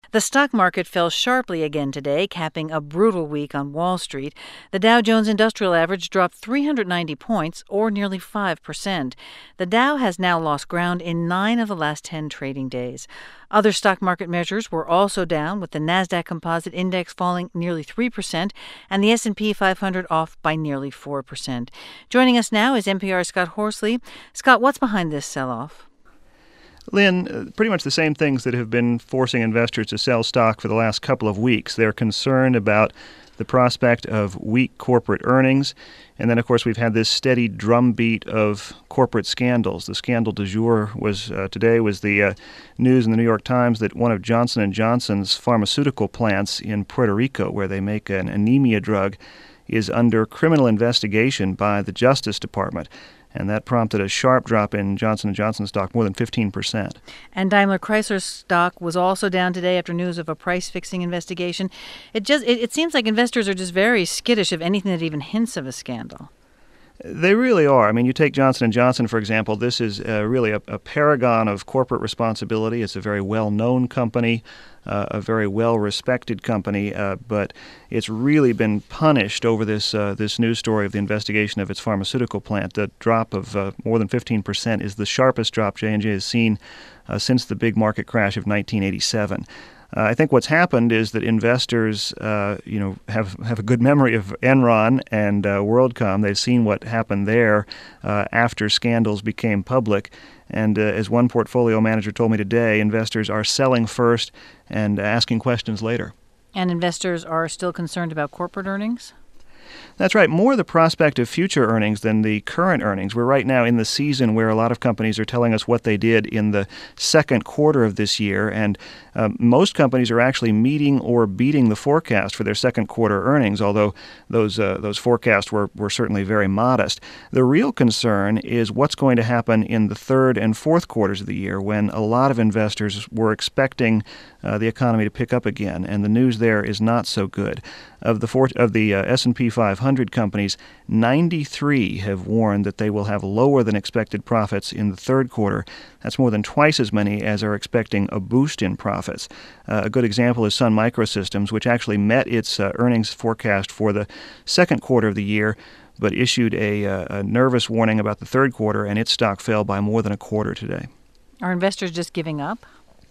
The stock market fell sharply again today, capping a brutal week on Wall Street. The Dow Jones Industrial Average dropped 390 points, or nearly 5%. The Dow has now lost ground in 9 of the last 10 trading days. Other stock market measures were also down, with the Nasdaq Composite Index falling nearly 3% and the S&P 500 off by nearly 4%. Joining us now is NPR's Scott Horsley. Scott, what's behind this sell-off? Lynn, pretty much the same things that have been forcing investors to sell stock for the last couple of weeks. They're concerned about the prospect of weak corporate earnings. And then, of course, we've had this steady drumbeat of corporate scandals. The scandal du jour today was the news in the New York Times that one of Johnson & Johnson's pharmaceutical plants in Puerto Rico, where they make an anemia drug, is under criminal investigation by the Justice Department. And that prompted a sharp drop in Johnson & Johnson stock, more than 15%. And Daimler Chrysler's stock was also down today after news of a price-fixing investigation. It seems like investors are just very skittish of anything that even hints of a scandal. They really are. I mean, you take Johnson & Johnson, for example. This is really a paragon of corporate responsibility. It's a very well-known company, a very well-respected company, but it's really been punished over this news story of the investigation of its pharmaceutical plant. The drop of more than 15% is the sharpest drop J&J has seen since the big market crash of 1987. I think what's happened is that investors, have a good memory of Enron and WorldCom. They've seen what happened there after scandals became public. And as one portfolio manager told me today, investors are selling first and asking questions later. And investors are still concerned about corporate earnings? That's right. More the prospect of future earnings than the current earnings. We're right now in the season where a lot of companies are telling us what they did in the second quarter of this year, and most companies are actually meeting or beating the forecast for their second quarter earnings, although those forecasts were certainly very modest. The real concern is what's going to happen in the third and fourth quarters of the year, when a lot of investors were expecting the economy to pick up again, and the news there is not so good. Of the S&P 500 companies, 93 have warned that they will have lower than expected profits in the third quarter. That's more than twice as many as are expecting a boost in profits. A good example is Sun Microsystems, which actually met its earnings forecast for the second quarter of the year, but issued a nervous warning about the third quarter, and its stock fell by more than a quarter today. Are investors just giving up?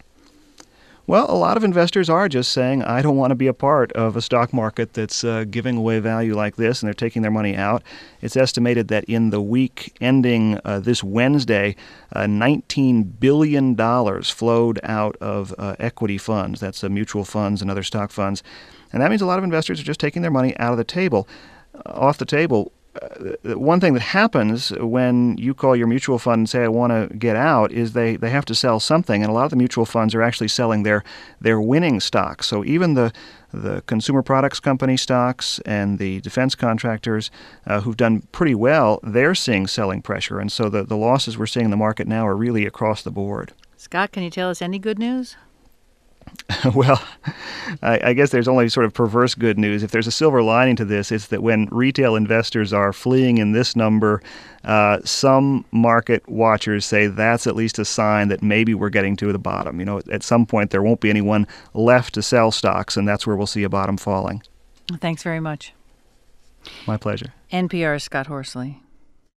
Well, a lot of investors are just saying, I don't want to be a part of a stock market that's giving away value like this, and they're taking their money out. It's estimated that in the week ending this Wednesday, $19 billion flowed out of equity funds. That's mutual funds and other stock funds. And that means a lot of investors are just taking their money out of the table, off the table. One thing that happens when you call your mutual fund and say, I want to get out, is they have to sell something. And a lot of the mutual funds are actually selling their winning stocks. So even the consumer products company stocks and the defense contractors who've done pretty well, they're seeing selling pressure. And so the losses we're seeing in the market now are really across the board. Scott, can you tell us any good news? Well, I guess there's only sort of perverse good news. If there's a silver lining to this, it's that when retail investors are fleeing in this number, some market watchers say that's at least a sign that maybe we're getting to the bottom. You know, at some point there won't be anyone left to sell stocks, and that's where we'll see a bottom falling. Thanks very much. My pleasure. NPR's Scott Horsley.